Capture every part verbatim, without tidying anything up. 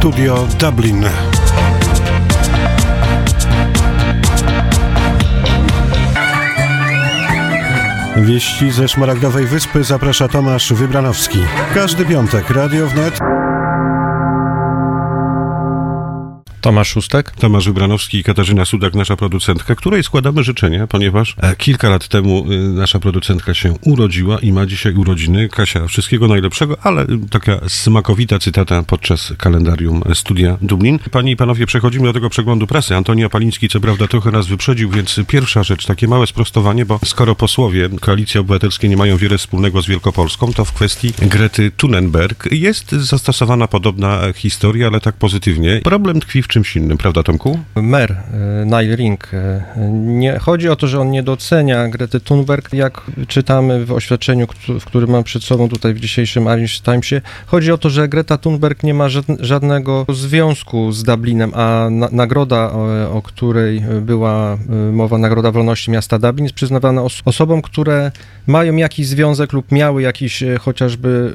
Studio Dublin. Wieści ze Szmaragdowej Wyspy zaprasza Tomasz Wybranowski. Każdy piątek Radio Wnet. Tomasz Szóstek. Tomasz Wybranowski i Katarzyna Sudak, nasza producentka, której składamy życzenia, ponieważ kilka lat temu nasza producentka się urodziła i ma dzisiaj urodziny. Kasia, wszystkiego najlepszego, ale taka smakowita cytata podczas kalendarium Studia Dublin. Panie i panowie, przechodzimy do tego przeglądu prasy. Antoni Opaliński, co prawda, trochę nas wyprzedził, więc pierwsza rzecz, takie małe sprostowanie, bo skoro posłowie Koalicji Obywatelskiej nie mają wiele wspólnego z Wielkopolską, to w kwestii Grety Thunberg jest zastosowana podobna historia, ale tak pozytywnie. Problem tkwi w czymś innym, prawda, Tomku? Mer Niall Ring. Nie chodzi o to, że on nie docenia Grety Thunberg, jak czytamy w oświadczeniu, w którym mam przed sobą tutaj w dzisiejszym Irish Timesie. Chodzi o to, że Greta Thunberg nie ma żadnego związku z Dublinem, a na, nagroda, o, o której była mowa, Nagroda Wolności Miasta Dublin, jest przyznawana os- osobom, które mają jakiś związek lub miały jakiś chociażby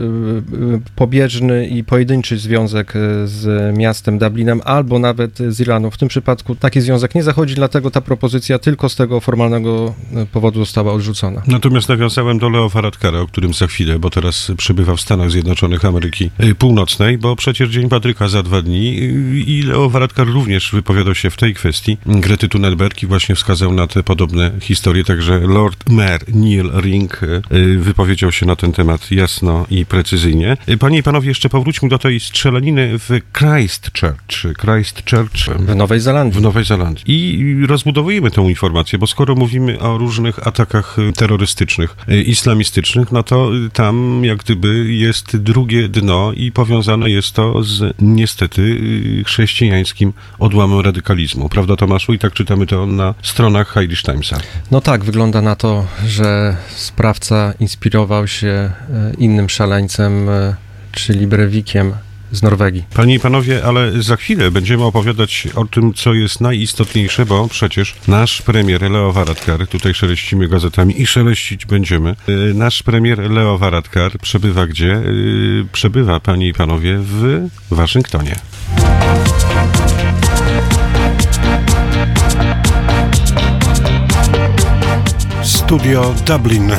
pobieżny i pojedynczy związek z miastem Dublinem, albo nawet z Irlandą. W tym przypadku taki związek nie zachodzi, dlatego ta propozycja tylko z tego formalnego powodu została odrzucona. Natomiast nawiązałem do Leo Varadkara, o którym za chwilę, bo teraz przebywa w Stanach Zjednoczonych Ameryki Północnej, bo przecież Dzień Patryka za dwa dni i Leo Varadkar również wypowiadał się w tej kwestii Grety Thunberg i właśnie wskazał na te podobne historie, także Lord Mayor Niall Ring wypowiedział się na ten temat jasno i precyzyjnie. Panie i panowie, jeszcze powróćmy do tej strzelaniny w Christchurch. Christchurch w Nowej Zelandii. W Nowej Zelandii. I rozbudowujemy tę informację, bo skoro mówimy o różnych atakach terrorystycznych, islamistycznych, no to tam jak gdyby jest drugie dno i powiązane jest to z niestety chrześcijańskim odłamem radykalizmu. Prawda, Tomaszu? I tak czytamy to na stronach Irish Timesa. No tak, wygląda na to, że sprawca inspirował się innym szaleńcem, czyli Breivikiem z Norwegii. Panie i panowie, ale za chwilę będziemy opowiadać o tym, co jest najistotniejsze, bo przecież nasz premier Leo Varadkar, tutaj szeleścimy gazetami i szeleścić będziemy, nasz premier Leo Varadkar przebywa gdzie? Przebywa, panie i panowie, w Waszyngtonie. Studio Dublin.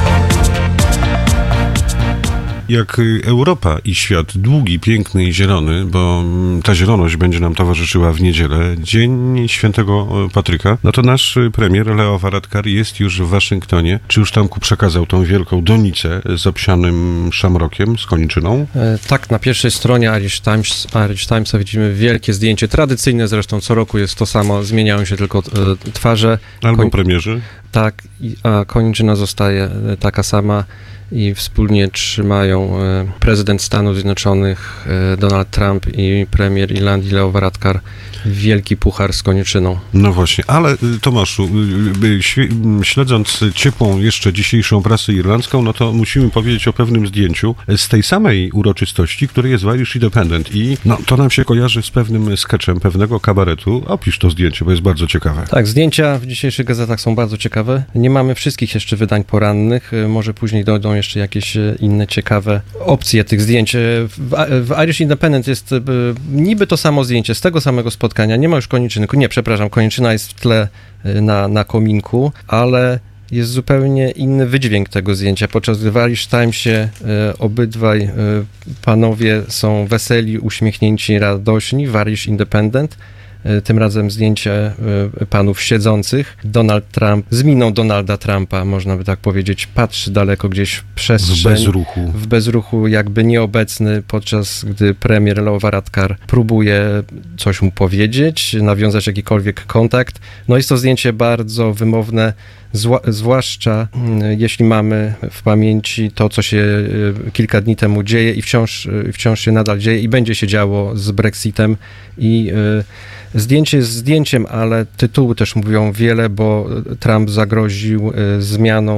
Jak Europa i świat długi, piękny i zielony, bo ta zieloność będzie nam towarzyszyła w niedzielę, Dzień Świętego Patryka, no to nasz premier Leo Varadkar jest już w Waszyngtonie. Czy już tam przekazał tą wielką donicę z obsianym szamrokiem, z koniczyną? E, tak, na pierwszej stronie Irish Times, Irish Timesa widzimy wielkie zdjęcie, tradycyjne zresztą, co roku jest to samo, zmieniają się tylko e, twarze. Albo Koń... premierzy. Tak, a koniczyna zostaje taka sama. I wspólnie trzymają prezydent Stanów Zjednoczonych Donald Trump i premier Irlandii Leo Varadkar wielki puchar z koniczyną. No właśnie, ale Tomaszu, śledząc ciepłą jeszcze dzisiejszą prasę irlandzką, no to musimy powiedzieć o pewnym zdjęciu z tej samej uroczystości, które jest w Irish Independent i no, to nam się kojarzy z pewnym sketchem pewnego kabaretu. Opisz to zdjęcie, bo jest bardzo ciekawe. Tak, zdjęcia w dzisiejszych gazetach są bardzo ciekawe. Nie mamy wszystkich jeszcze wydań porannych, może później dojdą jeszcze jakieś inne ciekawe opcje tych zdjęć. W, w Irish Independent jest niby to samo zdjęcie z tego samego spotkania. Nie ma już koniczyny. Nie, przepraszam, koniczyna jest w tle na, na kominku, ale jest zupełnie inny wydźwięk tego zdjęcia. Podczas gdy w Irish Timesie e, obydwaj e, panowie są weseli, uśmiechnięci, radośni, w Irish Independent tym razem zdjęcie panów siedzących. Donald Trump, z miną Donalda Trumpa, można by tak powiedzieć, patrzy daleko gdzieś w przestrzeń. W bezruchu. W bezruchu, jakby nieobecny, podczas gdy premier Leo Varadkar próbuje coś mu powiedzieć, nawiązać jakikolwiek kontakt. No jest to zdjęcie bardzo wymowne, Zła, zwłaszcza jeśli mamy w pamięci to, co się kilka dni temu dzieje i wciąż, wciąż się nadal dzieje i będzie się działo z Brexitem. I y, zdjęcie jest zdjęciem, ale tytuły też mówią wiele, bo Trump zagroził y, zmianą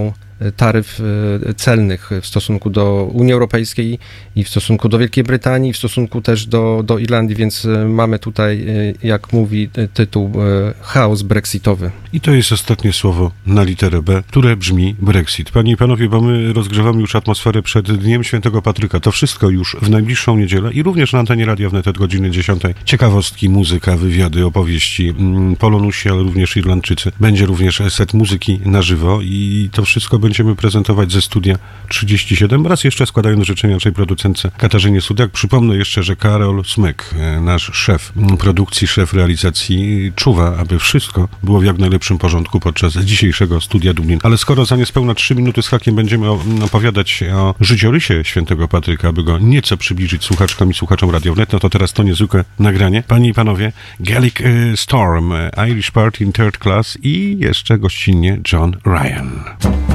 taryf celnych w stosunku do Unii Europejskiej i w stosunku do Wielkiej Brytanii, w stosunku też do, do Irlandii, więc mamy tutaj, jak mówi tytuł, chaos brexitowy. I to jest ostatnie słowo na literę B, które brzmi Brexit. Panie i panowie, bo my rozgrzewamy już atmosferę przed Dniem Świętego Patryka. To wszystko już w najbliższą niedzielę i również na antenie Radia Wnet od godziny dziesiątej. Ciekawostki, muzyka, wywiady, opowieści, Polonusi, ale również Irlandczycy. Będzie również set muzyki na żywo i to wszystko będziemy prezentować ze studia trzydzieści siedem. Raz jeszcze składając życzenia naszej producentce Katarzynie Sudak. Przypomnę jeszcze, że Karol Smyk, nasz szef produkcji, szef realizacji, czuwa, aby wszystko było w jak najlepszym porządku podczas dzisiejszego Studia Dublin. Ale skoro za niespełna trzy minuty z hakiem będziemy opowiadać o życiorysie świętego Patryka, aby go nieco przybliżyć słuchaczkom i słuchaczom Radio Wnet, no to teraz to niezwykłe nagranie. Panie i panowie, Gaelic Storm, Irish Party in Third Class i jeszcze gościnnie John Ryan.